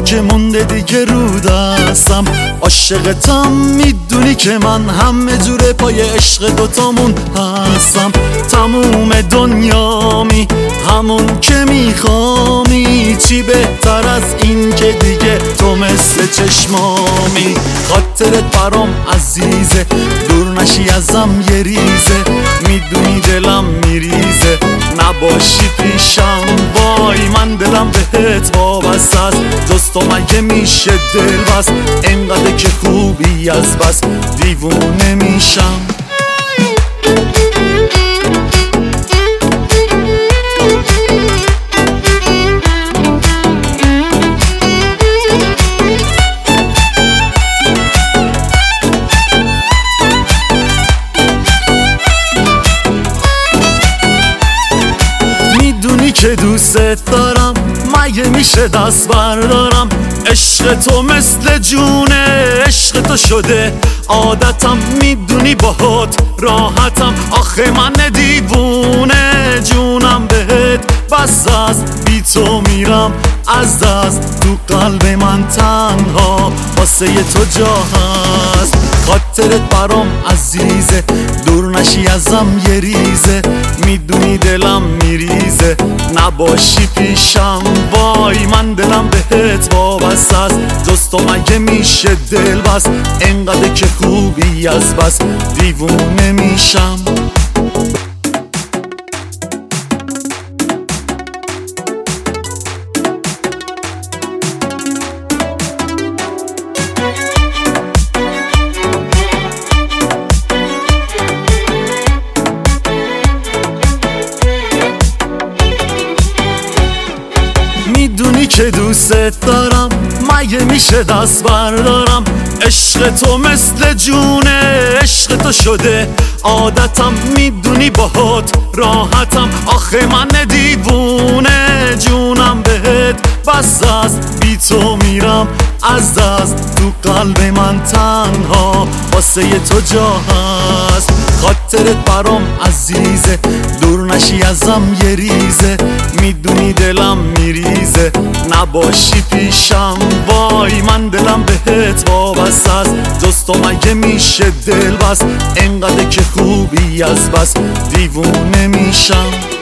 که مونده دیگه رو دستم. عاشقتم میدونی که من همه جوره پای عشق دوتامون هستم. تموم دنیامی همون که میخوامی، چی بهتر از این که دیگه تو مثل چشمامی. خاطرت برام عزیزه، دور نشی ازم یه ریزه، میدونی دلم میریزه نباشی پیشم. وای من دلم بهت وابسته است، جز تو مگه میشه دل بست؟ انقدر که خوبی از بس دیوونه میشم. که دوست دارم مگه میشه دست بردارم؟ عشق تو مثل جونه، عشق تو شده عادتم، میدونی باهات راحتم. آخه من دیوونه جونم بهت بس است، بی تو میرم از دست. تو قلب من تنها واسه تو جا هست. خاطرت برام عزیزه، دور نشی ازم یه ریزه، میدونی دلم میریزه نباشی پیشم. وای من دلم بهت وابسته است، جز تو مگه میشه دل بست؟ انقدر که خوبی از بس دیوونه میشم. میدونی که دوست دارم مگه میشه دست بردارم؟ عشق تو مثل جونه، عشق تو شده عادتم، میدونی باهات راحتم. آخه من دیوونه جونم بهت بس است، بی تو میرم از دست. تو قلب من تنها واسه تو جا هست. خاطرت برام عزیزه، دور نشی ازم یه ریزه، میدونی دلم میریزه نباشی پیشم. وای من دلم بهت وابسته است، جز تو مگه میشه دل بست؟ انقدر که خوبی از بس دیوونه میشم.